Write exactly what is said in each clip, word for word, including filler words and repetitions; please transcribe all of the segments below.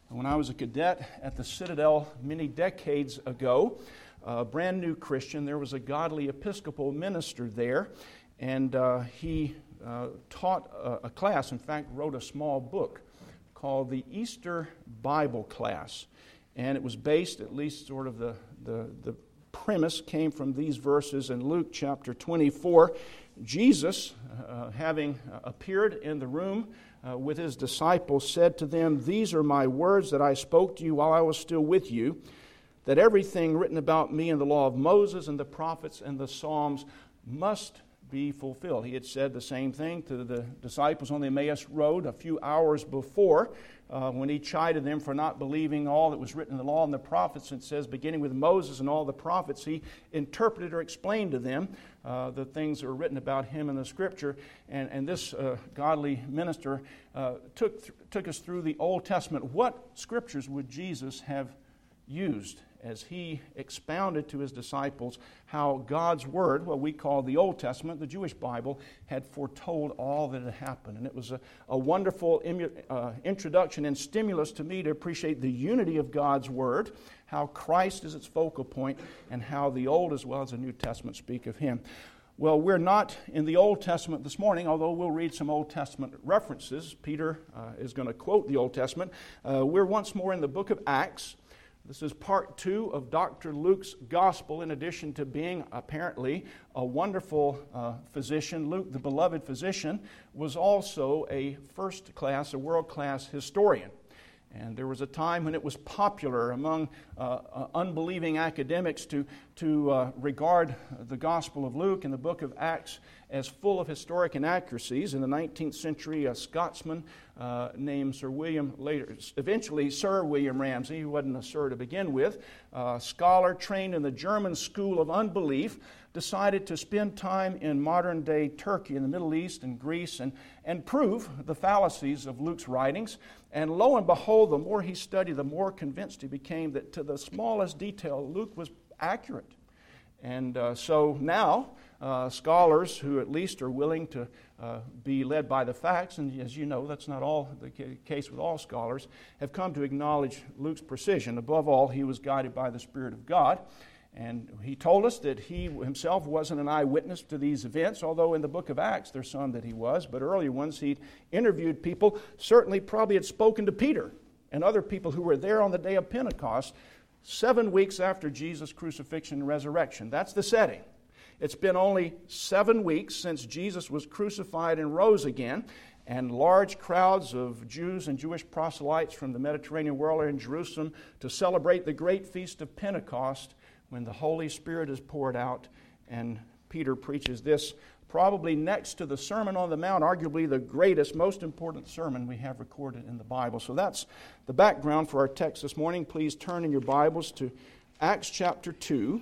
When I was a cadet at the Citadel many decades ago, a brand new Christian, there was a godly Episcopal minister there, and uh, he uh, taught a, a class, in fact, wrote a small book called the Easter Bible Class. And it was based, at least sort of the, the, the premise came from these verses in Luke chapter twenty-four. Jesus, uh, having appeared in the room uh, with his disciples, said to them, "These are my words that I spoke to you while I was still with you, that everything written about me in the law of Moses and the prophets and the Psalms must be fulfilled." He had said the same thing to the disciples on the Emmaus Road a few hours before uh, when he chided them for not believing all that was written in the law and the prophets. It says, beginning with Moses and all the prophets, he interpreted or explained to them uh, the things that were written about him in the Scripture. And, and this uh, godly minister uh, took, th- took us through the Old Testament. What Scriptures would Jesus have used as he expounded to his disciples how God's Word, what we call the Old Testament, the Jewish Bible, had foretold all that had happened. And it was a, a wonderful imu- uh, introduction and stimulus to me to appreciate the unity of God's Word, how Christ is its focal point, and how the Old as well as the New Testament speak of Him. Well, we're not in the Old Testament this morning, although we'll read some Old Testament references. Peter uh, is going to quote the Old Testament. Uh, we're once more in the book of Acts. This is part two of Doctor Luke's gospel. In addition to being apparently a wonderful uh, physician, Luke, the beloved physician, was also a first class, a world-class historian. And there was a time when it was popular among uh, uh, unbelieving academics to, to uh, regard the Gospel of Luke and the book of Acts as full of historic inaccuracies. In the nineteenth century, a Scotsman uh, named Sir William, later, eventually Sir William Ramsay, he wasn't a sir to begin with, a scholar trained in the German school of unbelief, decided to spend time in modern-day Turkey, in the Middle East and Greece, and, and prove the fallacies of Luke's writings. And lo and behold, the more he studied, the more convinced he became that to the smallest detail, Luke was accurate. And uh, so now, uh, scholars who at least are willing to uh, be led by the facts, and as you know, that's not all the case with all scholars, have come to acknowledge Luke's precision. Above all, he was guided by the Spirit of God. And he told us that he himself wasn't an eyewitness to these events, although in the book of Acts there's some that he was, but earlier ones he'd interviewed people, certainly probably had spoken to Peter and other people who were there on the day of Pentecost, seven weeks after Jesus' crucifixion and resurrection. That's the setting. It's been only seven weeks since Jesus was crucified and rose again, and large crowds of Jews and Jewish proselytes from the Mediterranean world are in Jerusalem to celebrate the great feast of Pentecost, when the Holy Spirit is poured out. And Peter preaches this probably next to the Sermon on the Mount, arguably the greatest, most important sermon we have recorded in the Bible. So that's the background for our text this morning. Please turn in your Bibles to Acts chapter two.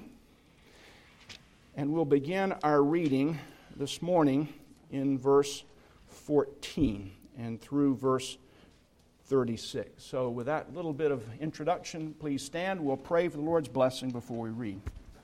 And we'll begin our reading this morning in verse fourteen and through verse thirty-six. So with that little bit of introduction, please stand. We'll pray for the Lord's blessing before we read.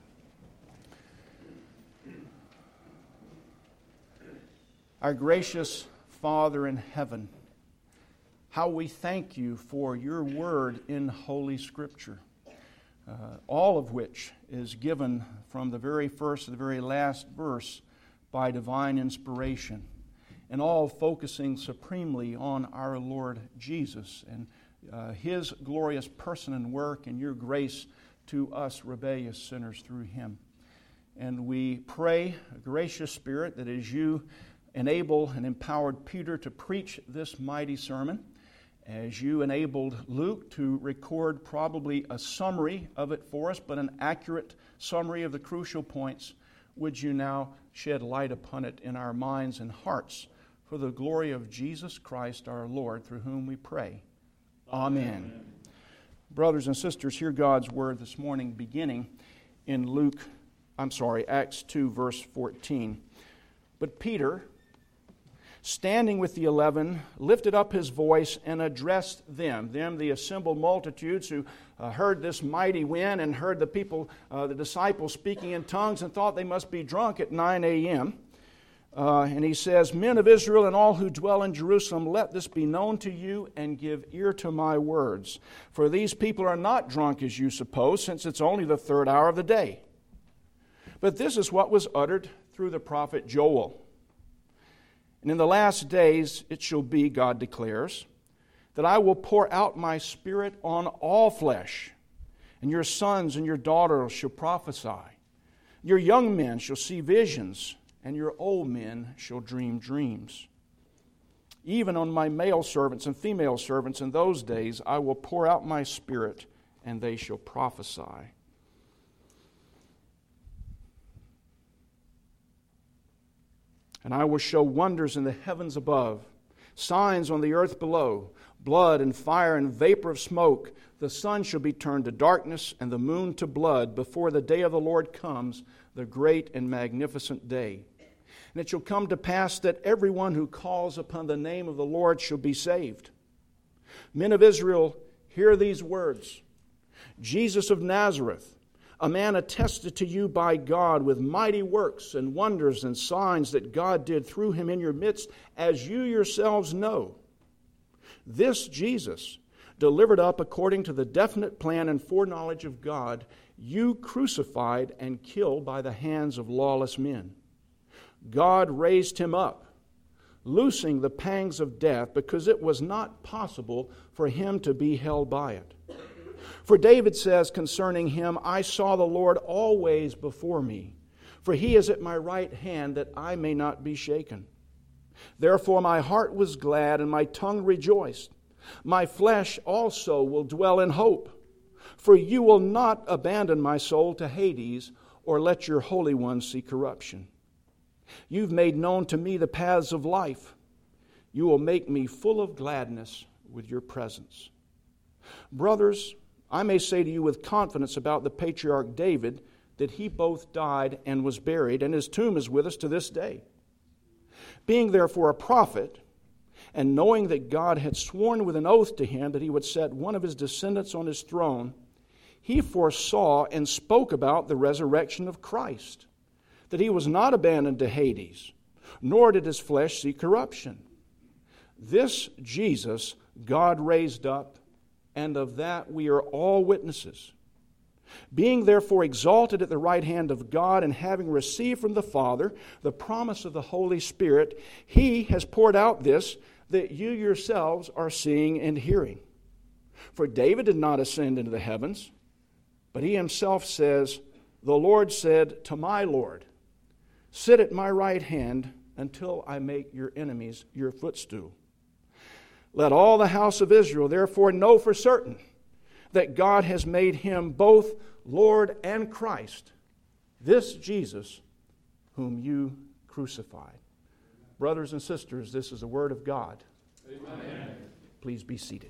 Our gracious Father in heaven, how we thank you for your word in Holy Scripture, uh, all of which is given from the very first to the very last verse by divine inspiration, and all focusing supremely on our Lord Jesus and uh, His glorious person and work and your grace to us rebellious sinners through Him. And we pray, gracious Spirit, that as you enable and empowered Peter to preach this mighty sermon, as you enabled Luke to record probably a summary of it for us, but an accurate summary of the crucial points, would you now shed light upon it in our minds and hearts, for the glory of Jesus Christ our Lord, through whom we pray. Amen. Amen. Brothers and sisters, hear God's word this morning, beginning in Luke, I'm sorry, Acts two, verse fourteen. But Peter, standing with the eleven, lifted up his voice and addressed them, them the assembled multitudes who uh, heard this mighty wind and heard the people, uh, the disciples speaking in tongues and thought they must be drunk at nine a.m., Uh, and he says, Men of Israel and all who dwell in Jerusalem, let this be known to you and give ear to my words. For these people are not drunk as you suppose, since it's only the third hour of the day. But this is what was uttered through the prophet Joel. And in the last days it shall be, God declares, that I will pour out my Spirit on all flesh, and your sons and your daughters shall prophesy. Your young men shall see visions, and your old men shall dream dreams. Even on my male servants and female servants in those days I will pour out my Spirit, and they shall prophesy. And I will show wonders in the heavens above, signs on the earth below, blood and fire and vapor of smoke. The sun shall be turned to darkness and the moon to blood before the day of the Lord comes, the great and magnificent day. And it shall come to pass that everyone who calls upon the name of the Lord shall be saved. Men of Israel, hear these words. Jesus of Nazareth, a man attested to you by God with mighty works and wonders and signs that God did through him in your midst, as you yourselves know. This Jesus, delivered up according to the definite plan and foreknowledge of God, you crucified and killed by the hands of lawless men. God raised him up, loosing the pangs of death, because it was not possible for him to be held by it. For David says concerning him, I saw the Lord always before me, for he is at my right hand, that I may not be shaken. Therefore my heart was glad, and my tongue rejoiced. My flesh also will dwell in hope, for you will not abandon my soul to Hades, or let your Holy One see corruption. You've made known to me the paths of life. You will make me full of gladness with your presence. Brothers, I may say to you with confidence about the patriarch David that he both died and was buried, and his tomb is with us to this day. Being therefore a prophet, and knowing that God had sworn with an oath to him that he would set one of his descendants on his throne, he foresaw and spoke about the resurrection of Christ, that he was not abandoned to Hades, nor did his flesh see corruption. This Jesus God raised up, and of that we are all witnesses. Being therefore exalted at the right hand of God, and having received from the Father the promise of the Holy Spirit, he has poured out this that you yourselves are seeing and hearing. For David did not ascend into the heavens, but he himself says, the Lord said to my Lord, sit at my right hand until I make your enemies your footstool. Let all the house of Israel therefore know for certain that God has made him both Lord and Christ, this Jesus whom you crucified. Brothers and sisters, this is the word of God. Amen. Please be seated.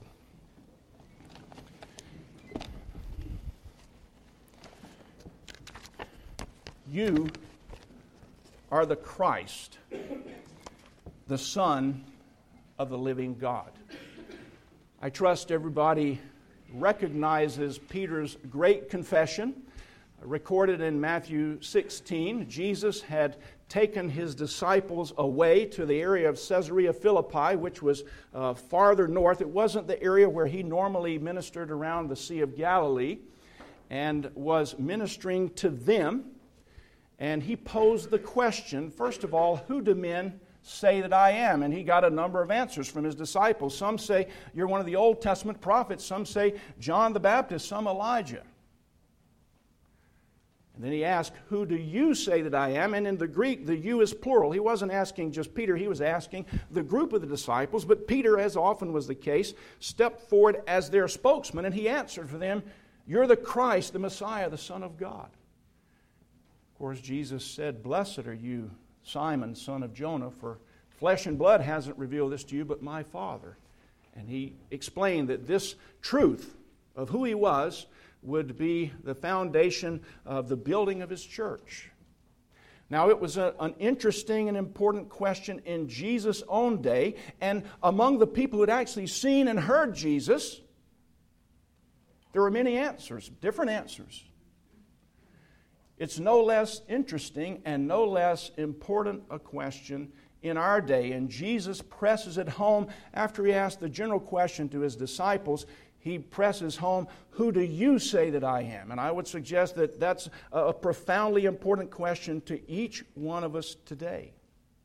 You are the Christ, the Son of the living God. I trust everybody recognizes Peter's great confession recorded in Matthew sixteen. Jesus had taken his disciples away to the area of Caesarea Philippi, which was uh, farther north. It wasn't the area where he normally ministered around the Sea of Galilee, and was ministering to them. And he posed the question, first of all, who do men say that I am? And he got a number of answers from his disciples. Some say you're one of the Old Testament prophets. Some say John the Baptist. Some Elijah. And then he asked, who do you say that I am? And in the Greek, the you is plural. He wasn't asking just Peter. He was asking the group of the disciples. But Peter, as often was the case, stepped forward as their spokesman, and he answered for them, you're the Christ, the Messiah, the Son of God. Of course, Jesus said, blessed are you, Simon, son of Jonah, for flesh and blood hasn't revealed this to you, but my Father. And he explained that this truth of who he was would be the foundation of the building of his church. Now, it was a, an interesting and important question in Jesus' own day, and among the people who had actually seen and heard Jesus, there were many answers, different answers. It's no less interesting and no less important a question in our day. And Jesus presses it home after he asked the general question to his disciples. He presses home, who do you say that I am? And I would suggest that that's a profoundly important question to each one of us today.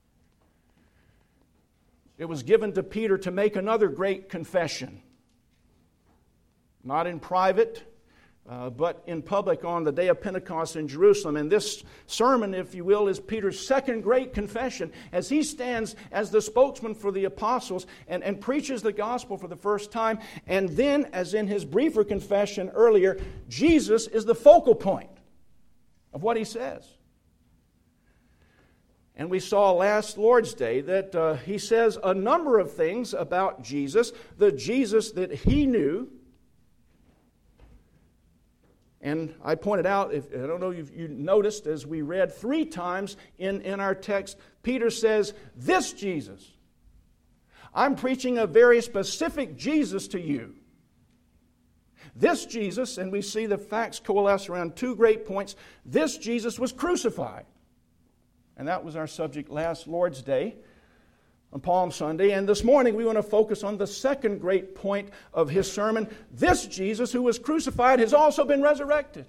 It was given to Peter to make another great confession. Not in private, uh, but in public on the day of Pentecost in Jerusalem. And this sermon, if you will, is Peter's second great confession as he stands as the spokesman for the apostles and, and preaches the gospel for the first time. And then, as in his briefer confession earlier, Jesus is the focal point of what he says. And we saw last Lord's Day that uh, he says a number of things about Jesus, the Jesus that he knew. And I pointed out, if, I don't know if you noticed, as we read three times in, in our text, Peter says, this Jesus. I'm preaching a very specific Jesus to you. This Jesus, and we see the facts coalesce around two great points. This Jesus was crucified. And that was our subject last Lord's Day on Palm Sunday. And this morning we want to focus on the second great point of his sermon. This Jesus who was crucified has also been resurrected.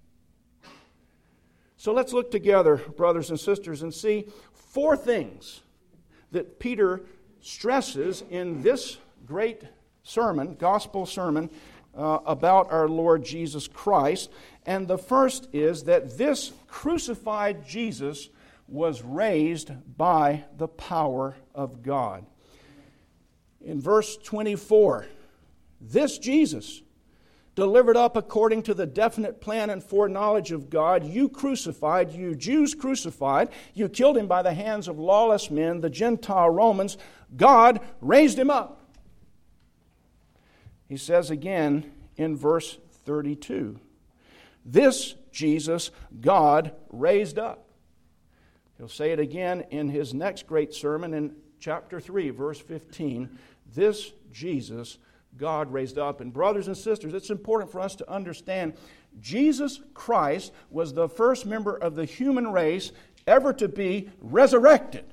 So let's look together, brothers and sisters, and see four things that Peter stresses in this great sermon, gospel sermon, uh, about our Lord Jesus Christ. And the first is that this crucified Jesus was raised by the power of God. In verse twenty-four, this Jesus, delivered up according to the definite plan and foreknowledge of God, you crucified, you Jews crucified, you killed him by the hands of lawless men, the Gentile Romans, God raised him up. He says again in verse thirty-two, this Jesus God raised up. He'll say it again in his next great sermon in chapter three, verse fifteen. This Jesus God raised up. And brothers and sisters, it's important for us to understand Jesus Christ was the first member of the human race ever to be resurrected.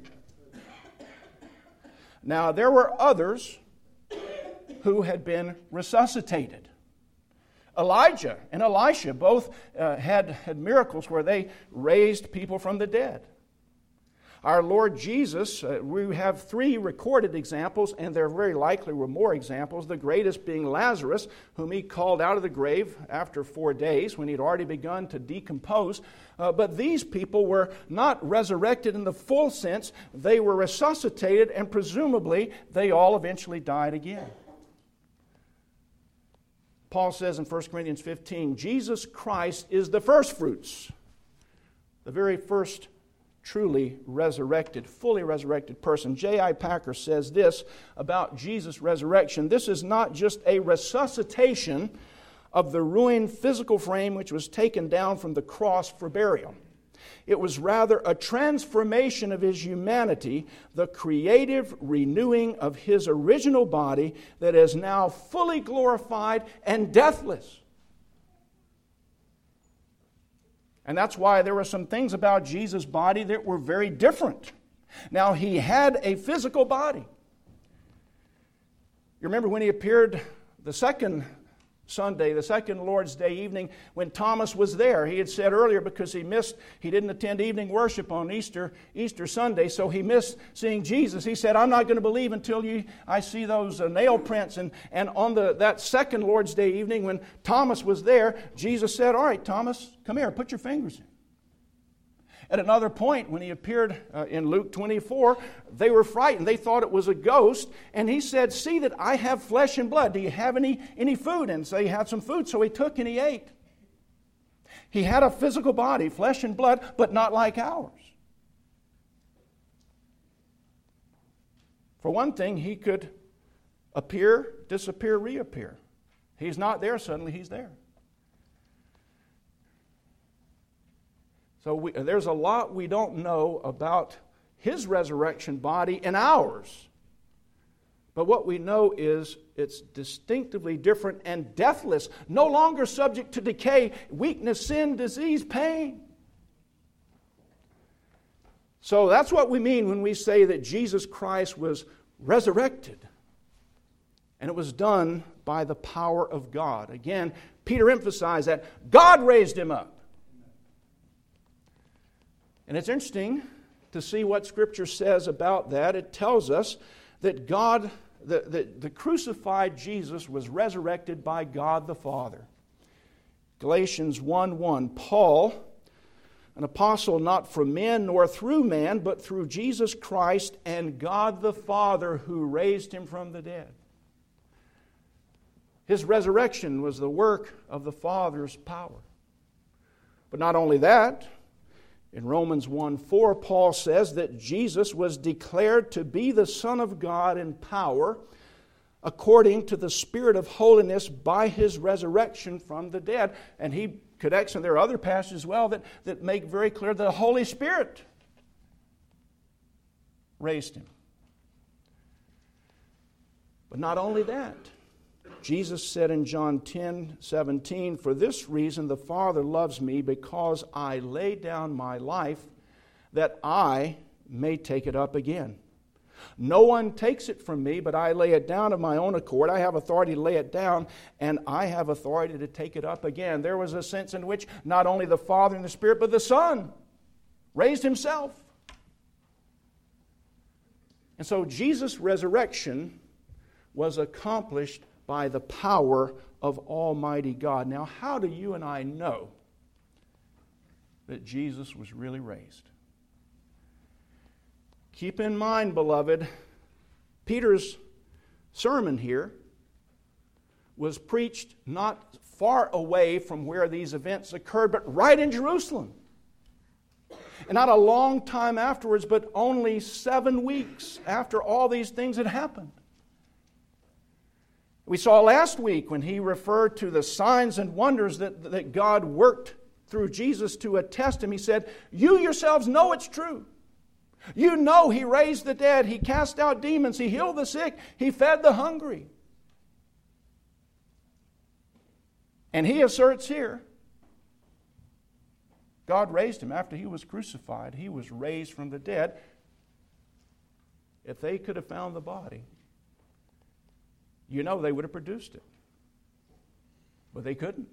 Now, there were others who had been resuscitated. Elijah and Elisha both uh, had, had miracles where they raised people from the dead. Our Lord Jesus, uh, we have three recorded examples, and there very likely were more examples, the greatest being Lazarus, whom he called out of the grave after four days when he had already begun to decompose. Uh, but these people were not resurrected in the full sense. They were resuscitated, and presumably they all eventually died again. Paul says in First Corinthians fifteen, Jesus Christ is the firstfruits, the very first truly resurrected, fully resurrected person. J I Packer says this about Jesus' resurrection. This is not just a resuscitation of the ruined physical frame which was taken down from the cross for burial. It was rather a transformation of his humanity, the creative renewing of his original body that is now fully glorified and deathless. And that's why there were some things about Jesus' body that were very different. Now, he had a physical body. You remember when he appeared the second Sunday, the second Lord's Day evening, when Thomas was there. He had said earlier because he missed, he didn't attend evening worship on Easter Easter Sunday, so he missed seeing Jesus. He said, I'm not going to believe until you, I see those uh, nail prints. And, and on the that second Lord's Day evening, when Thomas was there, Jesus said, all right, Thomas, come here, put your fingers in. At another point, when he appeared uh, in Luke twenty-four, they were frightened. They thought it was a ghost. And he said, see that I have flesh and blood. Do you have any, any food? And so he had some food, so he took and he ate. He had a physical body, flesh and blood, but not like ours. For one thing, he could appear, disappear, reappear. He's not there, suddenly he's there. So we, there's a lot we don't know about his resurrection body and ours. But what we know is it's distinctively different and deathless, no longer subject to decay, weakness, sin, disease, pain. So that's what we mean when we say that Jesus Christ was resurrected. And it was done by the power of God. Again, Peter emphasized that God raised him up. And it's interesting to see what Scripture says about that. It tells us that God, the, the, the crucified Jesus was resurrected by God the Father. Galatians one one, Paul, an apostle not from men nor through man, but through Jesus Christ and God the Father who raised him from the dead. His resurrection was the work of the Father's power. But not only that, in Romans one four, Paul says that Jesus was declared to be the Son of God in power according to the Spirit of holiness by His resurrection from the dead. And he connects, and there are other passages as well that, that make very clear that the Holy Spirit raised Him. But not only that, Jesus said in John ten seventeen, "For this reason the Father loves me, because I lay down my life, that I may take it up again. No one takes it from me, but I lay it down of my own accord. I have authority to lay it down, and I have authority to take it up again." There was a sense in which not only the Father and the Spirit, but the Son raised Himself. And so Jesus' resurrection was accomplished by the power of Almighty God. Now, how do you and I know that Jesus was really raised? Keep in mind, beloved, Peter's sermon here was preached not far away from where these events occurred, but right in Jerusalem. And not a long time afterwards, but only seven weeks after all these things had happened. We saw last week when he referred to the signs and wonders that, that God worked through Jesus to attest Him. He said, "You yourselves know it's true. You know He raised the dead. He cast out demons. He healed the sick. He fed the hungry." And he asserts here, God raised Him after He was crucified. He was raised from the dead. If they could have found the body, you know they would have produced it. But they couldn't.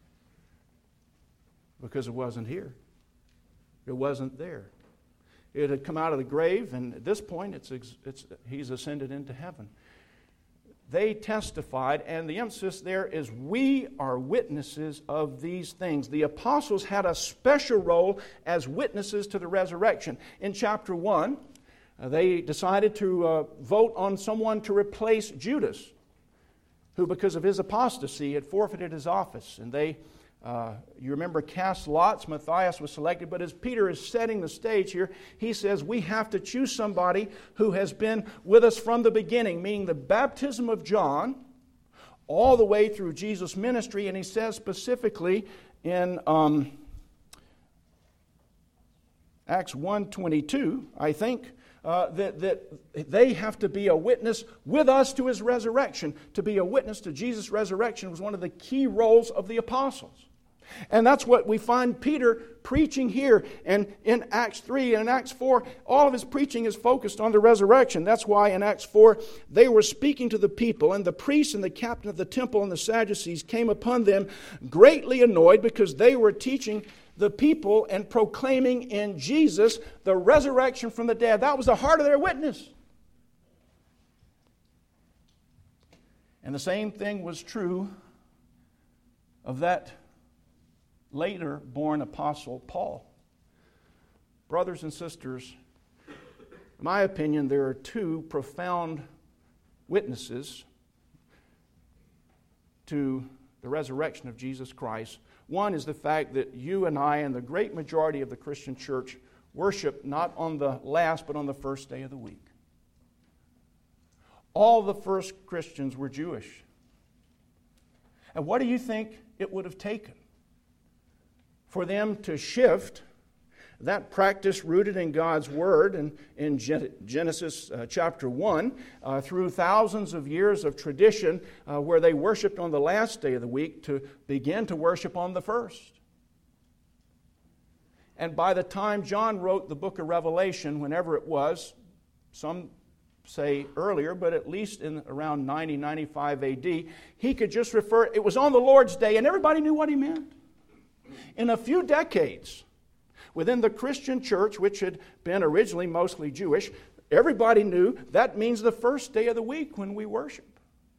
Because it wasn't here. It wasn't there. It had come out of the grave, and at this point, it's, it's, He's ascended into heaven. They testified, and the emphasis there is we are witnesses of these things. The apostles had a special role as witnesses to the resurrection. In chapter one, uh, they decided to uh, vote on someone to replace Judas, who, because of his apostasy, had forfeited his office. And they, uh, you remember, cast lots. Matthias was selected. But as Peter is setting the stage here, he says we have to choose somebody who has been with us from the beginning, meaning the baptism of John, all the way through Jesus' ministry. And he says specifically in um, Acts one twenty-two, I think, Uh, that, that they have to be a witness with us to His resurrection. To be a witness to Jesus' resurrection was one of the key roles of the apostles. And that's what we find Peter preaching here. And in Acts three and in Acts four, all of his preaching is focused on the resurrection. That's why in Acts four, they were speaking to the people, and the priests and the captain of the temple and the Sadducees came upon them greatly annoyed because they were teaching the people and proclaiming in Jesus the resurrection from the dead. That was the heart of their witness. And the same thing was true of that later born apostle Paul. Brothers and sisters, in my opinion, there are two profound witnesses to the resurrection of Jesus Christ. One is the fact that you and I and the great majority of the Christian church worship not on the last but on the first day of the week. All the first Christians were Jewish. And what do you think it would have taken for them to shift that practice rooted in God's Word and in Genesis uh, chapter one, uh, through thousands of years of tradition uh, where they worshiped on the last day of the week to begin to worship on the first. And by the time John wrote the book of Revelation, whenever it was, some say earlier, but at least in around ninety, ninety-five A D, he could just refer, it was on the Lord's Day, and everybody knew what he meant. In a few decades, within the Christian church, which had been originally mostly Jewish, everybody knew that means the first day of the week when we worship.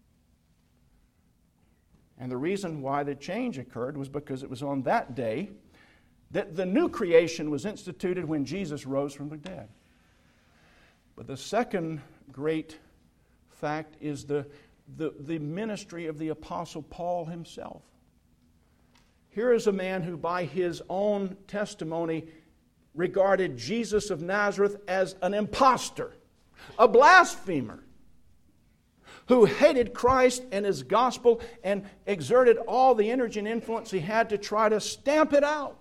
And the reason why the change occurred was because it was on that day that the new creation was instituted when Jesus rose from the dead. But the second great fact is the, the, the ministry of the Apostle Paul himself. Here is a man who, by his own testimony, regarded Jesus of Nazareth as an impostor, a blasphemer, who hated Christ and His gospel and exerted all the energy and influence he had to try to stamp it out.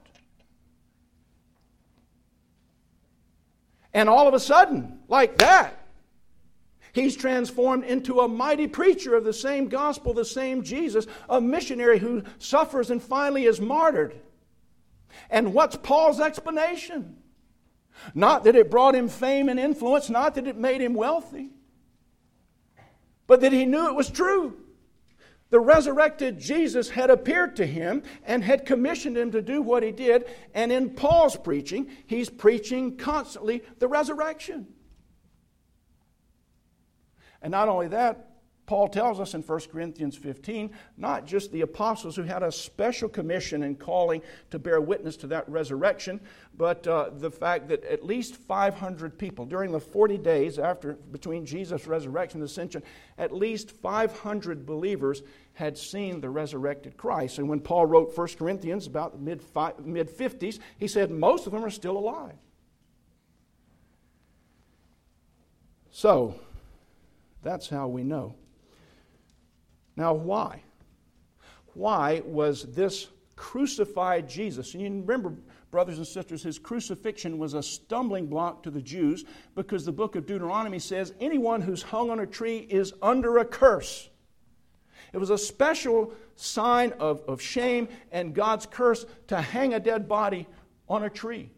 And all of a sudden, like that, he's transformed into a mighty preacher of the same gospel, the same Jesus, a missionary who suffers and finally is martyred. And what's Paul's explanation? Not that it brought him fame and influence, not that it made him wealthy, but that he knew it was true. The resurrected Jesus had appeared to him and had commissioned him to do what he did. And in Paul's preaching, he's preaching constantly the resurrection. And not only that, Paul tells us in First Corinthians fifteen, not just the apostles who had a special commission and calling to bear witness to that resurrection, but uh, the fact that at least five hundred people, during the forty days after between Jesus' resurrection and ascension, at least five hundred believers had seen the resurrected Christ. And when Paul wrote First Corinthians about the mid-fifties, he said most of them are still alive. So, that's how we know. Now, why? Why was this crucified Jesus? And you remember, brothers and sisters, his crucifixion was a stumbling block to the Jews because the book of Deuteronomy says anyone who's hung on a tree is under a curse. It was a special sign of, of shame and God's curse to hang a dead body on a tree.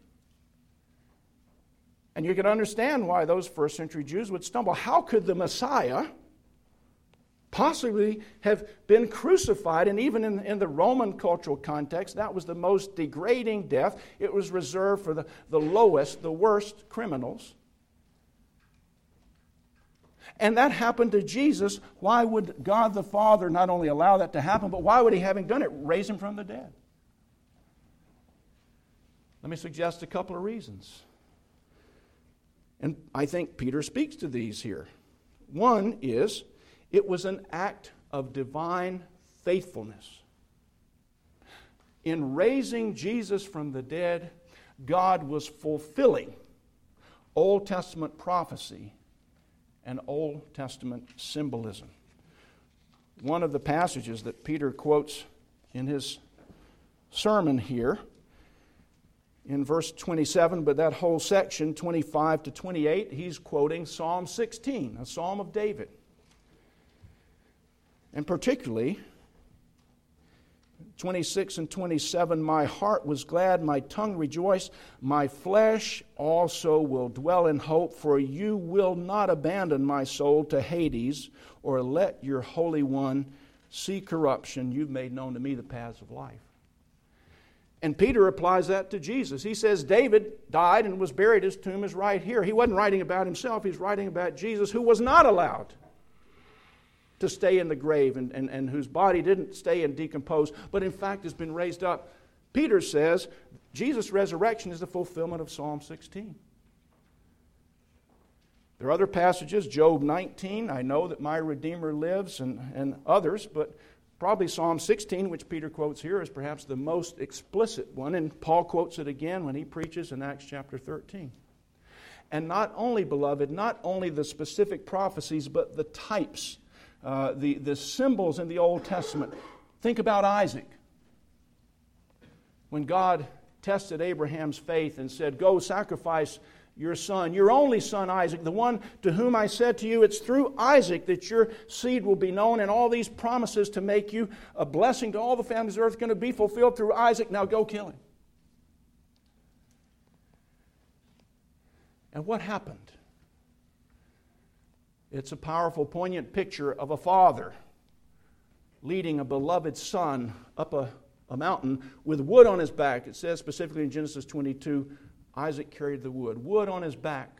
And you can understand why those first century Jews would stumble. How could the Messiah possibly have been crucified? And even in, in the Roman cultural context, that was the most degrading death. It was reserved for the, the lowest, the worst criminals. And that happened to Jesus. Why would God the Father not only allow that to happen, but why would He, having done it, raise Him from the dead? Let me suggest a couple of reasons. And I think Peter speaks to these here. One is, it was an act of divine faithfulness. In raising Jesus from the dead, God was fulfilling Old Testament prophecy and Old Testament symbolism. One of the passages that Peter quotes in his sermon here, in verse twenty-seven, but that whole section, twenty-five to twenty-eight, he's quoting Psalm sixteen, a psalm of David. And particularly, twenty-six and twenty-seven, my heart was glad, my tongue rejoiced, my flesh also will dwell in hope, for you will not abandon my soul to Hades, or let your Holy One see corruption. You've made known to me the paths of life. And Peter applies that to Jesus. He says David died and was buried. His tomb is right here. He wasn't writing about himself. He's writing about Jesus, who was not allowed to stay in the grave and, and, and whose body didn't stay and decompose, but in fact has been raised up. Peter says Jesus' resurrection is the fulfillment of Psalm sixteen. There are other passages, Job nineteen, I know that my Redeemer lives, and, and others, but probably Psalm sixteen, which Peter quotes here, is perhaps the most explicit one, and Paul quotes it again when he preaches in Acts chapter thirteen. And not only, beloved, not only the specific prophecies, but the types, uh, the, the symbols in the Old Testament. Think about Isaac. When God tested Abraham's faith and said, "Go sacrifice your son, your only son Isaac, the one to whom I said to you, it's through Isaac that your seed will be known, and all these promises to make you a blessing to all the families of the earth are going to be fulfilled through Isaac. Now go kill him." And what happened? It's a powerful, poignant picture of a father leading a beloved son up a, a mountain with wood on his back. It says specifically in Genesis twenty-two, Isaac carried the wood, wood on his back.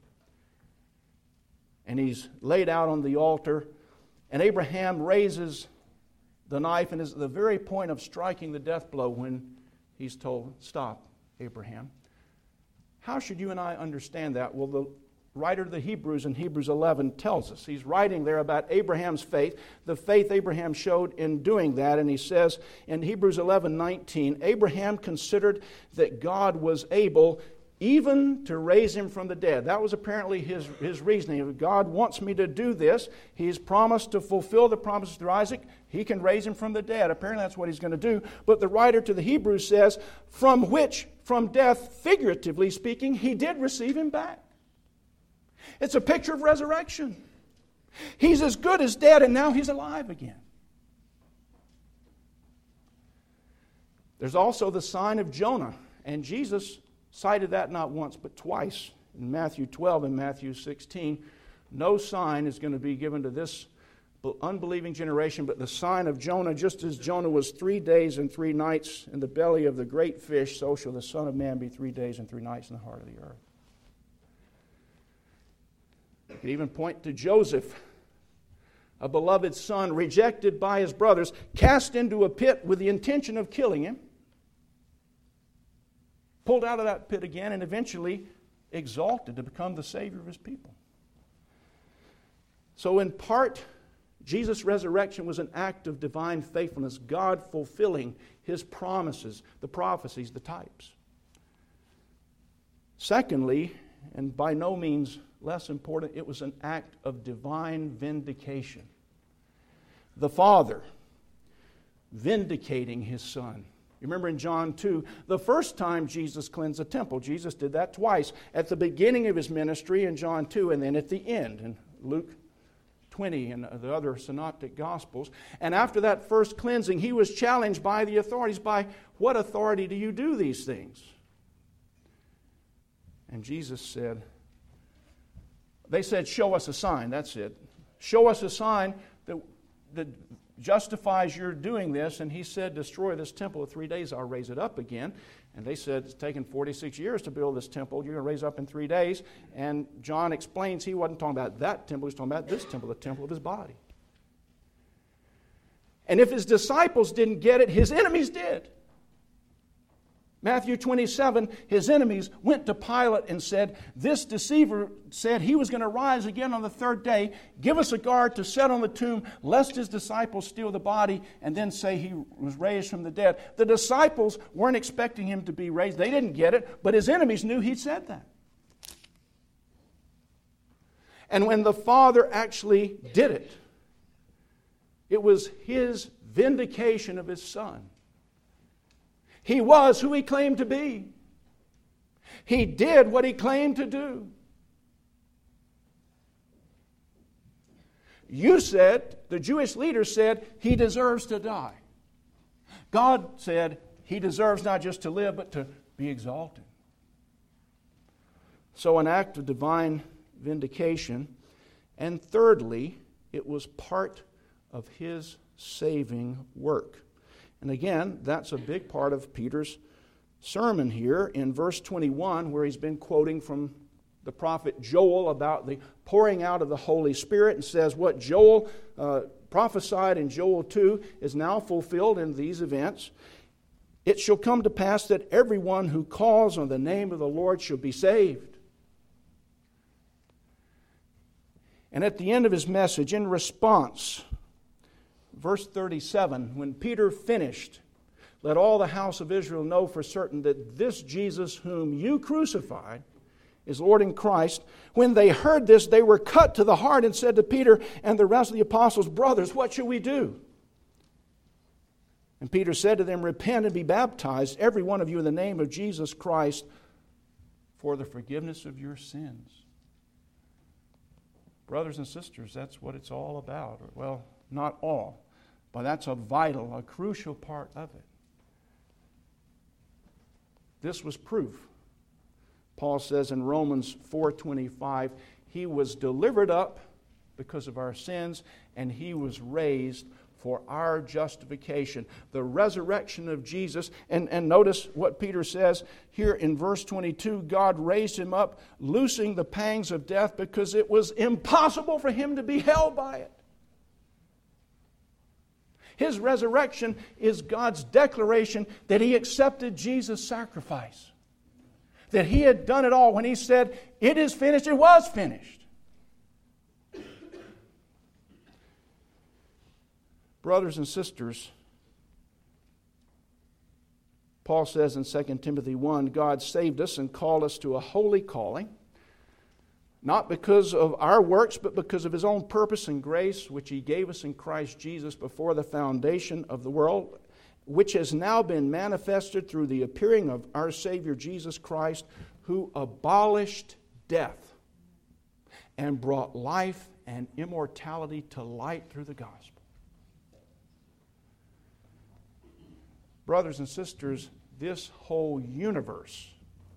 And he's laid out on the altar, and Abraham raises the knife and is at the very point of striking the death blow when he's told, "Stop, Abraham." How should you and I understand that? Well, the writer of the Hebrews in Hebrews eleven tells us. He's writing there about Abraham's faith, the faith Abraham showed in doing that. And he says in Hebrews eleven nineteen, Abraham considered that God was able even to raise him from the dead. That was apparently his, his reasoning. If God wants me to do this, He's promised to fulfill the promises through Isaac. He can raise him from the dead. Apparently that's what He's going to do. But the writer to the Hebrews says, from which, from death, figuratively speaking, He did receive him back. It's a picture of resurrection. He's as good as dead, and now he's alive again. There's also the sign of Jonah, and Jesus cited that not once but twice in Matthew twelve and Matthew sixteen. No sign is going to be given to this unbelieving generation but the sign of Jonah. Just as Jonah was three days and three nights in the belly of the great fish, so shall the Son of Man be three days and three nights in the heart of the earth. You could even point to Joseph, a beloved son, rejected by his brothers, cast into a pit with the intention of killing him, pulled out of that pit again, and eventually exalted to become the Savior of His people. So in part, Jesus' resurrection was an act of divine faithfulness, God fulfilling His promises, the prophecies, the types. Secondly, and by no means less important, it was an act of divine vindication. The Father vindicating His Son. You remember in John two, the first time Jesus cleansed the temple, Jesus did that twice. At the beginning of His ministry in John two, and then at the end in Luke twenty and the other synoptic gospels. And after that first cleansing, He was challenged by the authorities. By what authority do you do these things? And Jesus said, they said, "Show us a sign." That's it. Show us a sign that, that justifies your doing this. And He said, "Destroy this temple. In three days I'll raise it up again." And they said, "It's taken forty-six years to build this temple. You're going to raise it up in three days. And John explains he wasn't talking about that temple. He was talking about this temple, the temple of His body. And if His disciples didn't get it, His enemies did. Matthew twenty-seven, His enemies went to Pilate and said, "This deceiver said He was going to rise again on the third day. Give us a guard to set on the tomb, lest His disciples steal the body and then say He was raised from the dead." The disciples weren't expecting Him to be raised. They didn't get it, but His enemies knew He'd said that. And when the Father actually did it, it was His vindication of His Son. He was who He claimed to be. He did what He claimed to do. You said, the Jewish leaders said, He deserves to die. God said, He deserves not just to live, but to be exalted. So an act of divine vindication. And thirdly, it was part of His saving work. And again, that's a big part of Peter's sermon here in verse twenty-one, where he's been quoting from the prophet Joel about the pouring out of the Holy Spirit, and says what Joel uh, prophesied in Joel two is now fulfilled in these events. "It shall come to pass that everyone who calls on the name of the Lord shall be saved." And at the end of his message, in response, verse thirty-seven, when Peter finished, "Let all the house of Israel know for certain that this Jesus whom you crucified is Lord and Christ." When they heard this, they were cut to the heart and said to Peter and the rest of the apostles, "Brothers, what shall we do?" And And Peter said to them, repent and be baptized, every one of you, in the name of Jesus Christ, for the forgiveness of your sins. Brothers and sisters, that's what it's all about. Well, not all, but that's a vital, a crucial part of it. This was proof. Paul says in Romans four twenty-five, he was delivered up because of our sins, and he was raised for our justification. The resurrection of Jesus, and, and notice what Peter says here in verse twenty-two, God raised him up, loosing the pangs of death, because it was impossible for him to be held by it. His resurrection is God's declaration that he accepted Jesus' sacrifice. That he had done it all. When he said, it is finished, it was finished. Brothers and sisters, Paul says in Second Timothy one, God saved us and called us to a holy calling, not because of our works, but because of his own purpose and grace, which he gave us in Christ Jesus before the foundation of the world, which has now been manifested through the appearing of our Savior Jesus Christ, who abolished death and brought life and immortality to light through the gospel. Brothers and sisters, this whole universe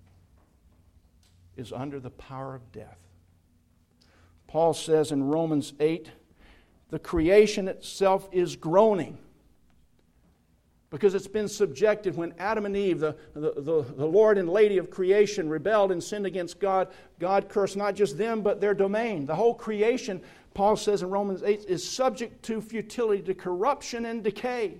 is under the power of death. Paul says in Romans eight, the creation itself is groaning because it's been subjected. When Adam and Eve, the, the, the, the Lord and Lady of creation, rebelled and sinned against God, God cursed not just them, but their domain. The whole creation, Paul says in Romans eight, is subject to futility, to corruption and decay.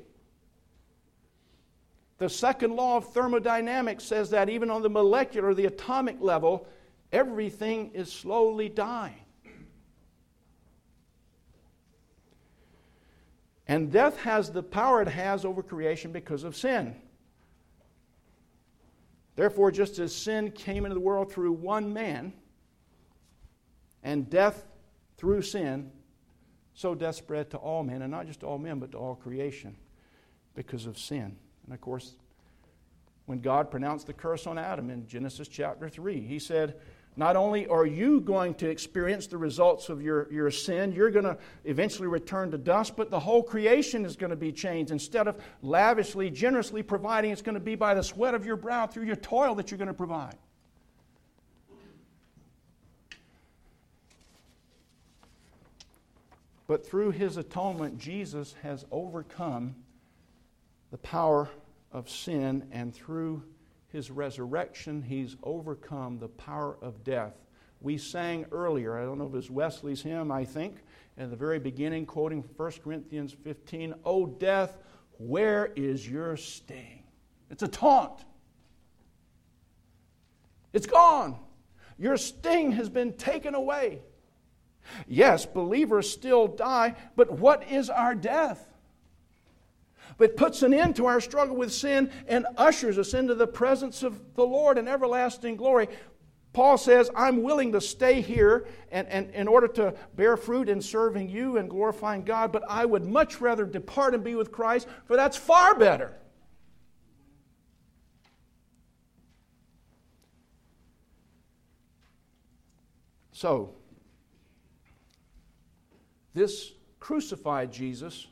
The second law of thermodynamics says that even on the molecular, the atomic level, everything is slowly dying. And death has the power it has over creation because of sin. Therefore, just as sin came into the world through one man, and death through sin, so death spread to all men, and not just to all men, but to all creation because of sin. And of course, when God pronounced the curse on Adam in Genesis chapter three, he said, not only are you going to experience the results of your, your sin, you're going to eventually return to dust, but the whole creation is going to be changed. Instead of lavishly, generously providing, it's going to be by the sweat of your brow through your toil that you're going to provide. But through his atonement, Jesus has overcome the power of sin, and through his resurrection, he's overcome the power of death. We sang earlier, I don't know if it was Wesley's hymn, I think, at the very beginning, quoting First Corinthians fifteen, "O death, where is your sting?" It's a taunt. It's gone. Your sting has been taken away. Yes, believers still die, but what is our death? But puts an end to our struggle with sin and ushers us into the presence of the Lord in everlasting glory. Paul says, I'm willing to stay here and, and in order to bear fruit in serving you and glorifying God, but I would much rather depart and be with Christ, for that's far better. So, this crucified Jesus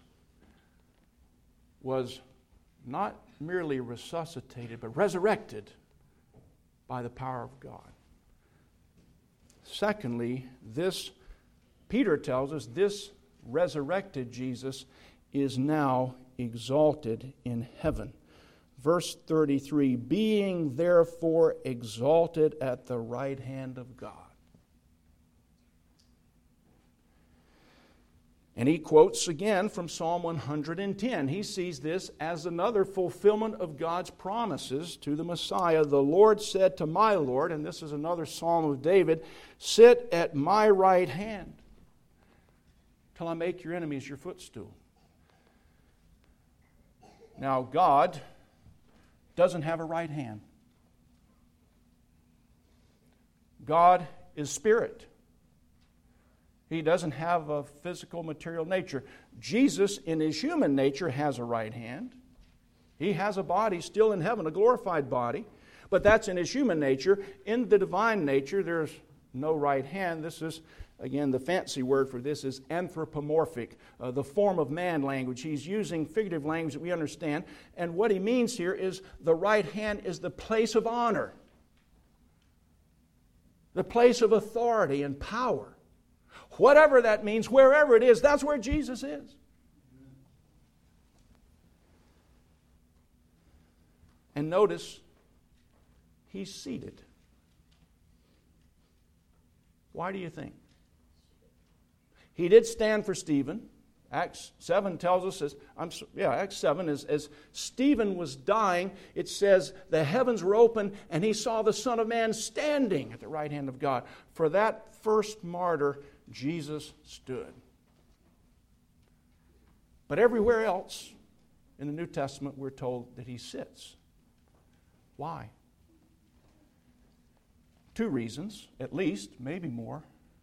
was not merely resuscitated, but resurrected by the power of God. Secondly, this, Peter tells us, this resurrected Jesus is now exalted in heaven. Verse thirty-three, being therefore exalted at the right hand of God. And he quotes again from Psalm one hundred ten. He sees this as another fulfillment of God's promises to the Messiah. The Lord said to my Lord, and this is another Psalm of David, sit at my right hand till I make your enemies your footstool. Now, God doesn't have a right hand. God is spirit. He doesn't have a physical, material nature. Jesus, in his human nature, has a right hand. He has a body still in heaven, a glorified body, but that's in his human nature. In the divine nature, there's no right hand. This is, again, the fancy word for this is anthropomorphic, uh, the form of man language. He's using figurative language that we understand, and what he means here is the right hand is the place of honor, the place of authority and power. Whatever that means, wherever it is, that's where Jesus is. And notice, he's seated. Why do you think? He did stand for Stephen. Acts seven tells us, as, I'm, yeah, Acts seven, is, as Stephen was dying, it says the heavens were open and he saw the Son of Man standing at the right hand of God. For that first martyr, Jesus stood. But everywhere else in the New Testament, we're told that he sits. Why? Two reasons, at least, maybe more.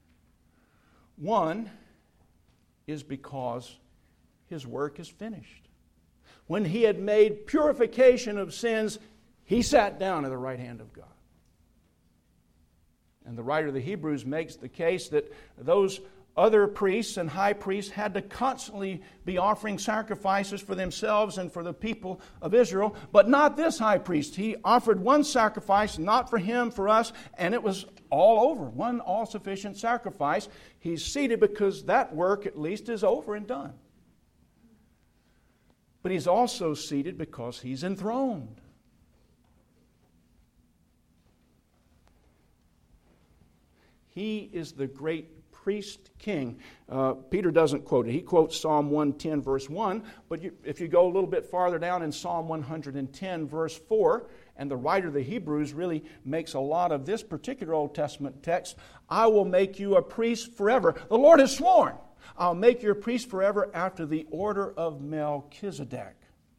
One is because his work is finished. When he had made purification of sins, he sat down at the right hand of God. And the writer of the Hebrews makes the case that those other priests and high priests had to constantly be offering sacrifices for themselves and for the people of Israel, but not this high priest. He offered one sacrifice, not for him, for us, and it was all over. One all-sufficient sacrifice. He's seated because that work, at least, is over and done. But he's also seated because he's enthroned. He is the great priest king. Uh, Peter doesn't quote it. He quotes Psalm one ten, verse one. But you, if you go a little bit farther down in Psalm one ten, verse four, and the writer of the Hebrews really makes a lot of this particular Old Testament text, I will make you a priest forever. The Lord has sworn, I'll make you a priest forever after the order of Melchizedek.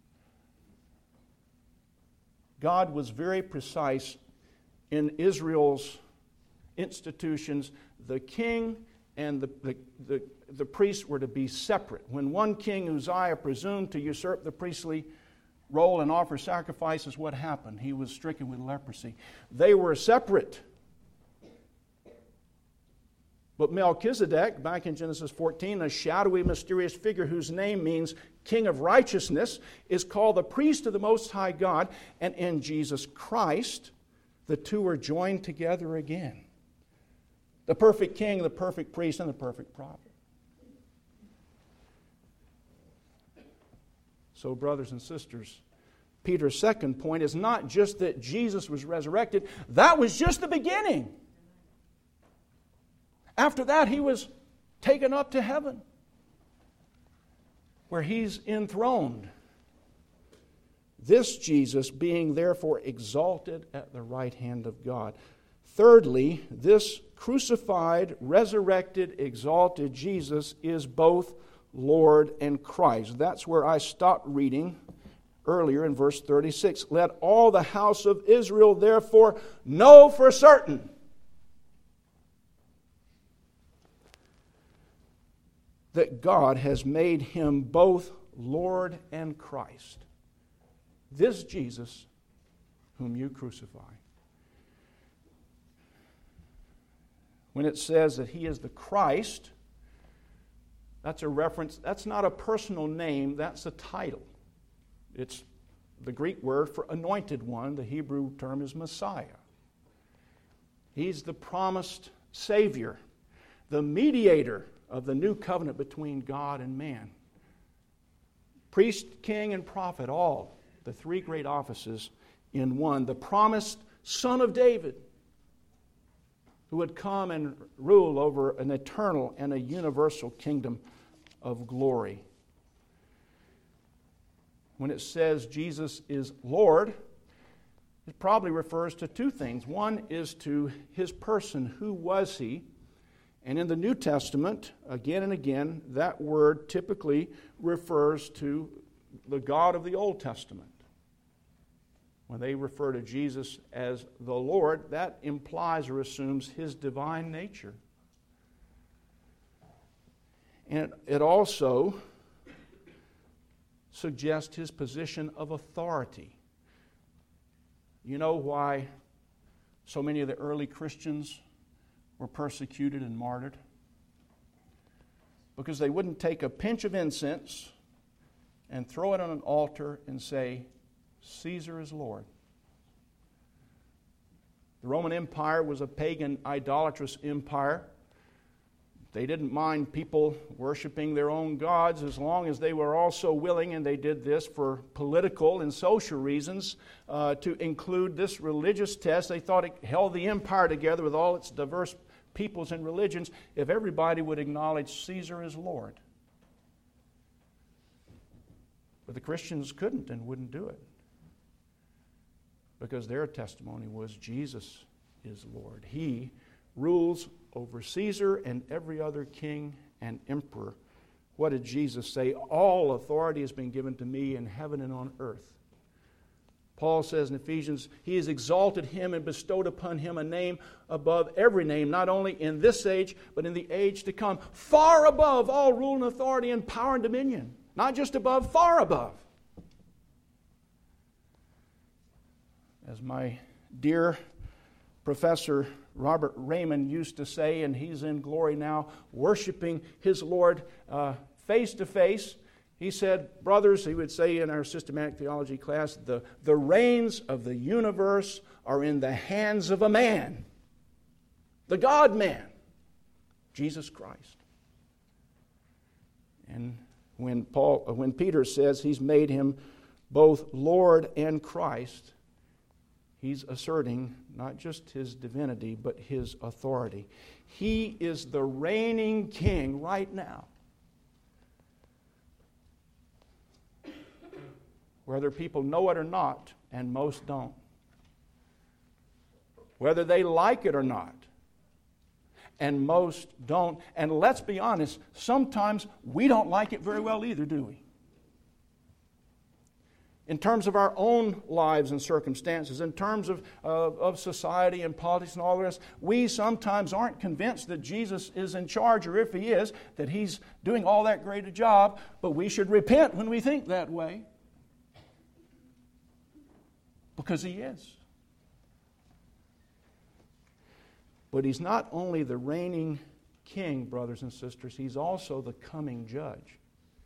God was very precise in Israel's institutions. The king and the, the, the, the priests were to be separate. When one king, Uzziah, presumed to usurp the priestly role and offer sacrifices, what happened? He was stricken with leprosy. They were separate. But Melchizedek, back in Genesis fourteen, a shadowy, mysterious figure whose name means King of Righteousness, is called the priest of the Most High God. And in Jesus Christ, the two are joined together again. The perfect king, the perfect priest, and the perfect prophet. So, brothers and sisters, Peter's second point is not just that Jesus was resurrected. That was just the beginning. After that, he was taken up to heaven, where he's enthroned. This Jesus being therefore exalted at the right hand of God. Thirdly, this crucified, resurrected, exalted Jesus is both Lord and Christ. That's where I stopped reading earlier in verse thirty-six. Let all the house of Israel therefore know for certain that God has made him both Lord and Christ. This Jesus whom you crucify. When it says that he is the Christ, that's a reference, that's not a personal name, that's a title. It's the Greek word for anointed one. The Hebrew term is Messiah. He's the promised Savior, the mediator of the new covenant between God and man. Priest, king, and prophet, all the three great offices in one. The promised Son of David, who would come and rule over an eternal and a universal kingdom of glory. When it says Jesus is Lord, it probably refers to two things. One is to his person. Who was he? And in the New Testament, again and again, that word typically refers to the God of the Old Testament. When they refer to Jesus as the Lord, that implies or assumes his divine nature. And it also suggest his position of authority. You know why so many of the early Christians were persecuted and martyred? Because they wouldn't take a pinch of incense and throw it on an altar and say, Caesar is Lord. The Roman Empire was a pagan, idolatrous empire. They didn't mind people worshiping their own gods as long as they were also willing, and they did this for political and social reasons, uh, to include this religious test. They thought it held the empire together with all its diverse peoples and religions if everybody would acknowledge Caesar as Lord. But the Christians couldn't and wouldn't do it, because their testimony was Jesus is Lord. He rules over Caesar and every other king and emperor. What did Jesus say? All authority has been given to me in heaven and on earth. Paul says in Ephesians, He has exalted him and bestowed upon him a name above every name, not only in this age, but in the age to come, far above all rule and authority and power and dominion. Not just above, far above. As my dear Professor Robert Raymond used to say, and he's in glory now, worshiping his Lord uh, face to face, he said, brothers, he would say in our systematic theology class, the, the reins of the universe are in the hands of a man, the God-man, Jesus Christ. And when Paul, when Peter says he's made him both Lord and Christ, he's asserting not just his divinity, but his authority. He is the reigning king right now. Whether people know it or not, and most don't. Whether they like it or not, and most don't. And let's be honest, sometimes we don't like it very well either, do we? In terms of our own lives and circumstances, in terms of, uh, of society and politics and all the rest, we sometimes aren't convinced that Jesus is in charge, or if He is, that He's doing all that great a job, but we should repent when we think that way. Because He is. But He's not only the reigning king, brothers and sisters, He's also the coming judge.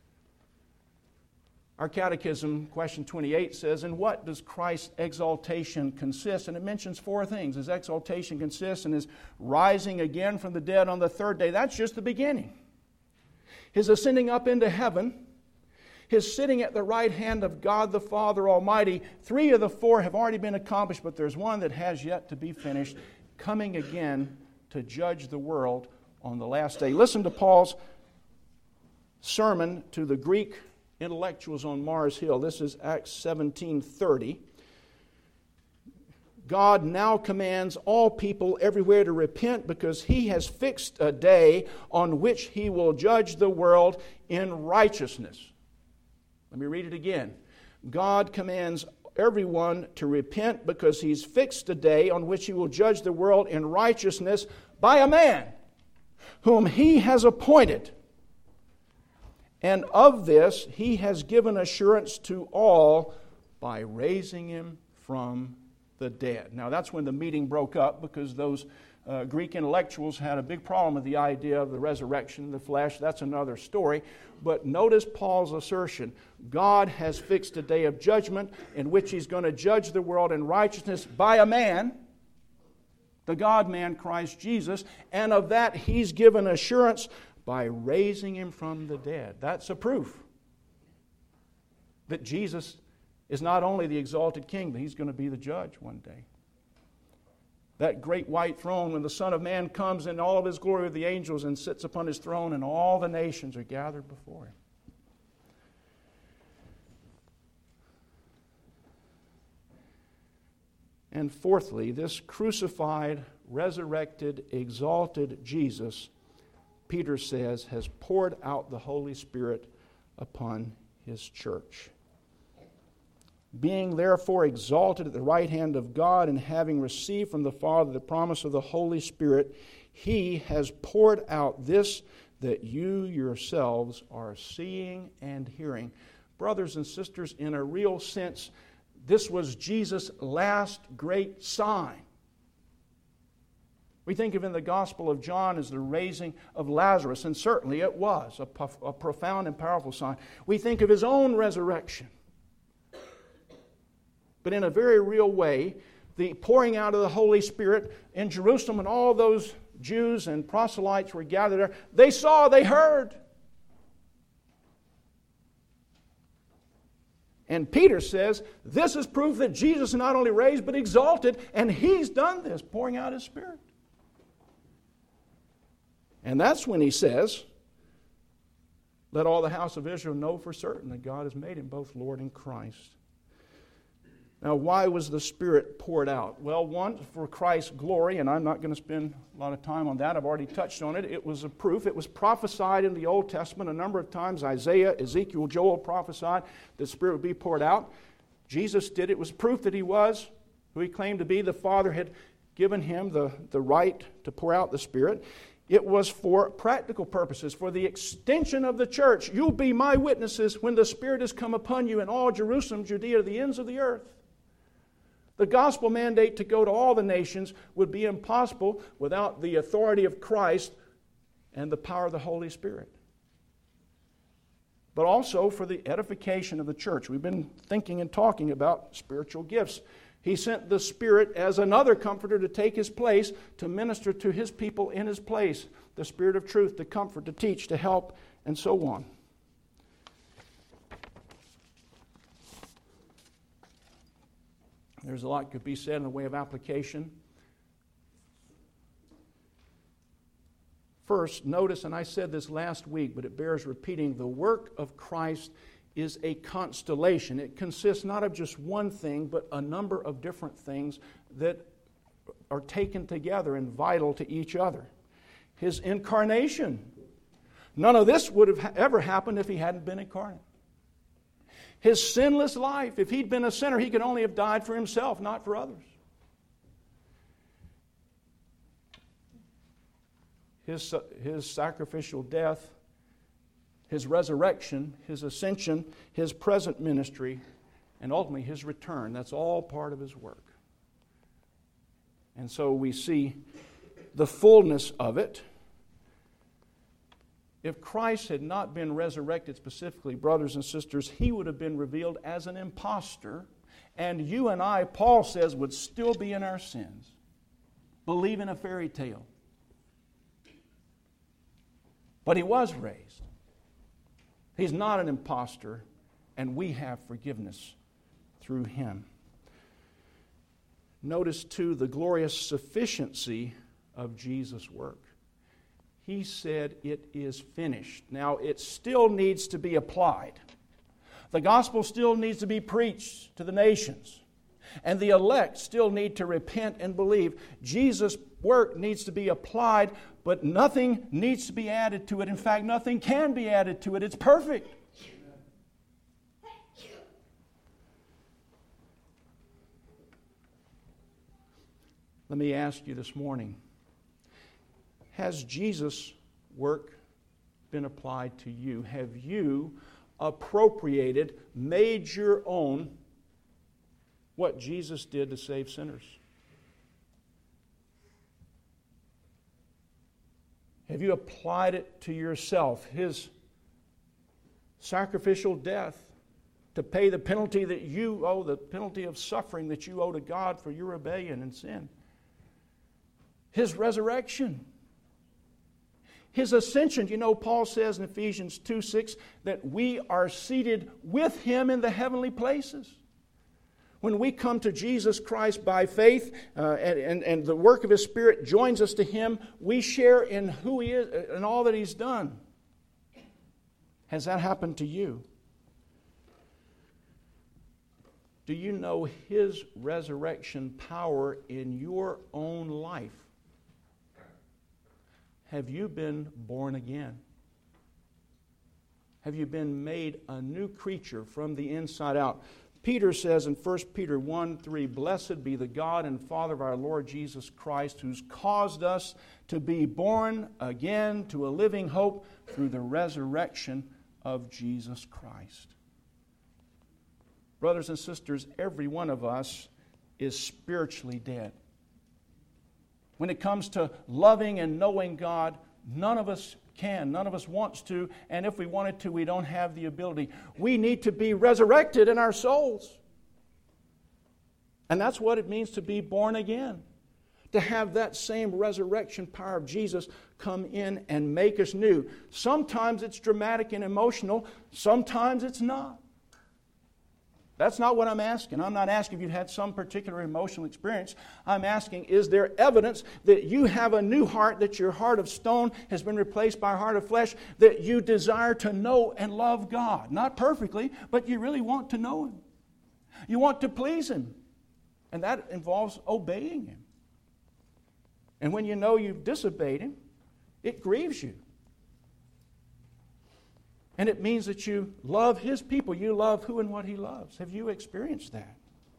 Our catechism, question twenty-eight, says, in what does Christ's exaltation consist? And it mentions four things. His exaltation consists in His rising again from the dead on the third day. That's just the beginning. His ascending up into heaven. His sitting at the right hand of God the Father Almighty. Three of the four have already been accomplished, but there's one that has yet to be finished. Coming again to judge the world on the last day. Listen to Paul's sermon to the Greek intellectuals on Mars Hill. This is Acts seventeen thirty. God now commands all people everywhere to repent, because He has fixed a day on which He will judge the world in righteousness. Let me read it again. God commands everyone to repent because He's fixed a day on which He will judge the world in righteousness by a man whom He has appointed. And of this He has given assurance to all by raising Him from the dead. Now that's when the meeting broke up, because those uh, Greek intellectuals had a big problem with the idea of the resurrection of the flesh. That's another story. But notice Paul's assertion. God has fixed a day of judgment in which He's going to judge the world in righteousness by a man, the God-man Christ Jesus, and of that He's given assurance by raising Him from the dead. That's a proof that Jesus is not only the exalted king, but He's going to be the judge one day. That great white throne, when the Son of Man comes in all of His glory with the angels and sits upon His throne, and all the nations are gathered before Him. And fourthly, this crucified, resurrected, exalted Jesus, Peter says, has poured out the Holy Spirit upon His church. Being therefore exalted at the right hand of God, and having received from the Father the promise of the Holy Spirit, He has poured out this that you yourselves are seeing and hearing. brothers and sisters, in a real sense, this was Jesus' last great sign. We think of in the Gospel of John as the raising of Lazarus, and certainly it was a, a profound and powerful sign. We think of His own resurrection. But in a very real way, the pouring out of the Holy Spirit in Jerusalem, and all those Jews and proselytes were gathered there, they saw, they heard. And Peter says, this is proof that Jesus is not only raised, but exalted, and He's done this, pouring out His Spirit. And that's when he says, let all the house of Israel know for certain that God has made Him both Lord and Christ. Now, why was the Spirit poured out? Well, one, for Christ's glory, and I'm not going to spend a lot of time on that. I've already touched on it. It was a proof. It was prophesied in the Old Testament a number of times. Isaiah, Ezekiel, Joel prophesied the Spirit would be poured out. Jesus did. It was proof that He was who He claimed to be. The Father had given Him the, the right to pour out the Spirit. It was for practical purposes, for the extension of the church. You'll be my witnesses when the Spirit has come upon you in all Jerusalem, Judea, to the ends of the earth. The gospel mandate to go to all the nations would be impossible without the authority of Christ and the power of the Holy Spirit. But also for the edification of the church. We've been thinking and talking about spiritual gifts. He sent the Spirit as another comforter to take His place, to minister to His people in His place. The Spirit of truth to comfort, to teach, to help, and so on. There's a lot that could be said in the way of application. First, notice, and I said this last week, but it bears repeating, the work of Christ is a constellation. It consists not of just one thing, but a number of different things that are taken together and vital to each other. His incarnation. None of this would have ever happened if He hadn't been incarnate. His sinless life. If He'd been a sinner, He could only have died for Himself, not for others. His, his sacrificial death, His resurrection, His ascension, His present ministry, and ultimately His return. That's all part of His work. And so we see the fullness of it. If Christ had not been resurrected specifically, brothers and sisters, He would have been revealed as an impostor, and you and I, Paul says, would still be in our sins, believing a fairy tale. But He was raised. He's not an impostor, and we have forgiveness through Him. Notice, too, the glorious sufficiency of Jesus' work. He said, it is finished. Now, it still needs to be applied. The gospel still needs to be preached to the nations. And the elect still need to repent and believe. Jesus' work needs to be applied, but nothing needs to be added to it. In fact, nothing can be added to it. It's perfect. Let me ask you this morning, has Jesus' work been applied to you? Have you appropriated, made your own what Jesus did to save sinners? Have you applied it to yourself? His sacrificial death to pay the penalty that you owe, the penalty of suffering that you owe to God for your rebellion and sin. His resurrection. His ascension. You know, Paul says in Ephesians two six that we are seated with Him in the heavenly places. When we come to Jesus Christ by faith uh, and, and, and the work of His Spirit joins us to Him, we share in who He is and all that He's done. Has that happened to you? Do you know His resurrection power in your own life? Have you been born again? Have you been made a new creature from the inside out? Peter says in First Peter one three, blessed be the God and Father of our Lord Jesus Christ, who's caused us to be born again to a living hope through the resurrection of Jesus Christ. Brothers and sisters, every one of us is spiritually dead. When it comes to loving and knowing God, none of us can. None of us wants to. And if we wanted to, we don't have the ability. We need to be resurrected in our souls. And that's what it means to be born again. To have that same resurrection power of Jesus come in and make us new. Sometimes it's dramatic and emotional. Sometimes it's not. That's not what I'm asking. I'm not asking if you've had some particular emotional experience. I'm asking, is there evidence that you have a new heart, that your heart of stone has been replaced by a heart of flesh, that you desire to know and love God? Not perfectly, but you really want to know Him. You want to please Him. And that involves obeying Him. And when you know you've disobeyed Him, it grieves you. And it means that you love His people. You love who and what He loves. Have you experienced that?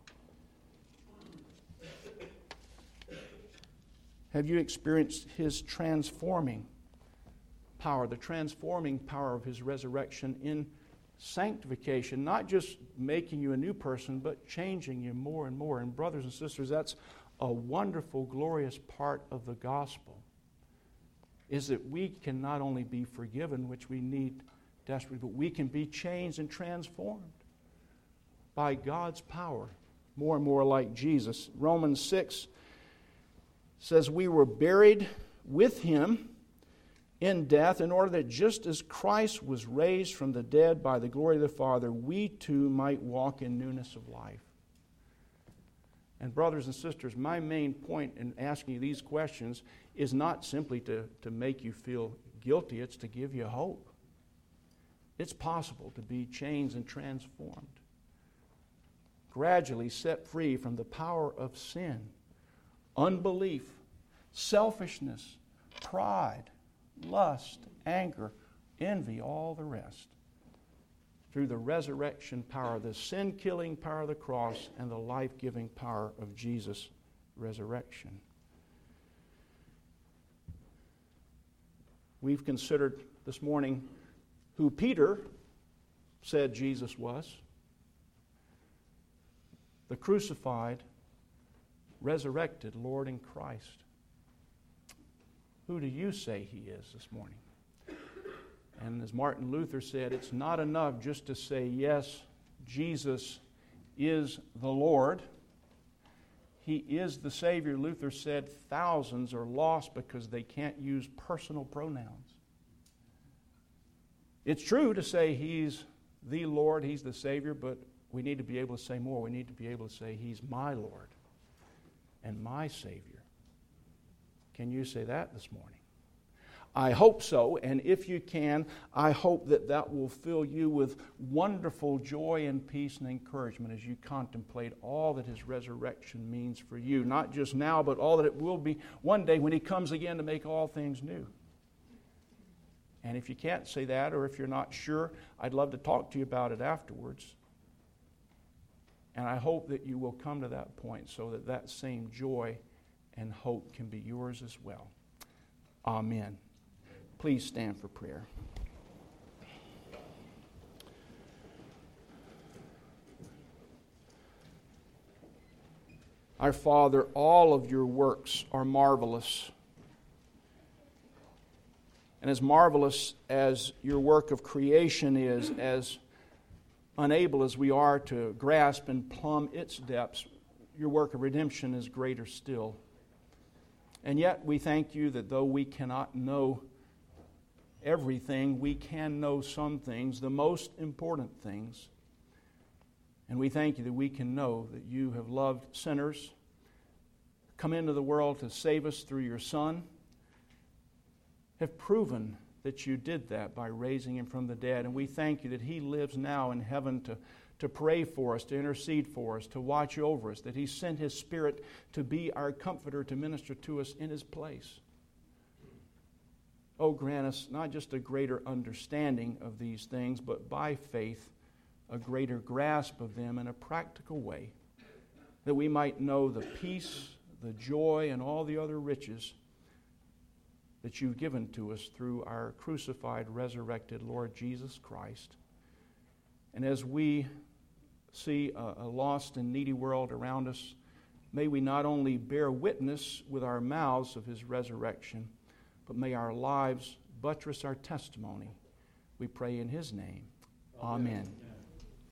Have you experienced His transforming power, the transforming power of His resurrection in sanctification, not just making you a new person, but changing you more and more? And brothers and sisters, that's a wonderful, glorious part of the gospel, is that we can not only be forgiven, which we need desperately, but we can be changed and transformed by God's power, more and more like Jesus. Romans six says we were buried with Him in death, in order that just as Christ was raised from the dead by the glory of the Father, we too might walk in newness of life. And brothers and sisters, my main point in asking you these questions is not simply to, to make you feel guilty, it's to give you hope. It's possible to be changed and transformed, gradually set free from the power of sin, unbelief, selfishness, pride, lust, anger, envy, all the rest, through the resurrection power, the sin-killing power of the cross, and the life-giving power of Jesus' resurrection. We've considered this morning who Peter said Jesus was: the crucified, resurrected Lord in Christ. Who do you say He is this morning? And as Martin Luther said, it's not enough just to say, yes, Jesus is the Lord. He is the Savior. Luther said thousands are lost because they can't use personal pronouns. It's true to say He's the Lord, He's the Savior, but we need to be able to say more. We need to be able to say He's my Lord and my Savior. Can you say that this morning? I hope so, and if you can, I hope that that will fill you with wonderful joy and peace and encouragement as you contemplate all that His resurrection means for you, not just now, but all that it will be one day when He comes again to make all things new. And if you can't say that, or if you're not sure, I'd love to talk to you about it afterwards. And I hope that you will come to that point so that that same joy and hope can be yours as well. Amen. Please stand for prayer. Our Father, all of your works are marvelous. And as marvelous as your work of creation is, as unable as we are to grasp and plumb its depths, your work of redemption is greater still. And yet we thank you that though we cannot know everything, we can know some things, the most important things. And we thank you that we can know that you have loved sinners, come into the world to save us through your Son, have proven that you did that by raising Him from the dead. And we thank you that He lives now in heaven to, to pray for us, to intercede for us, to watch over us, that He sent His Spirit to be our comforter, to minister to us in His place. Oh, grant us not just a greater understanding of these things, but by faith, a greater grasp of them in a practical way, that we might know the peace, the joy, and all the other riches that you've given to us through our crucified, resurrected Lord Jesus Christ. And as we see a, a lost and needy world around us, may we not only bear witness with our mouths of His resurrection, but may our lives buttress our testimony. We pray in His name. Amen. Amen.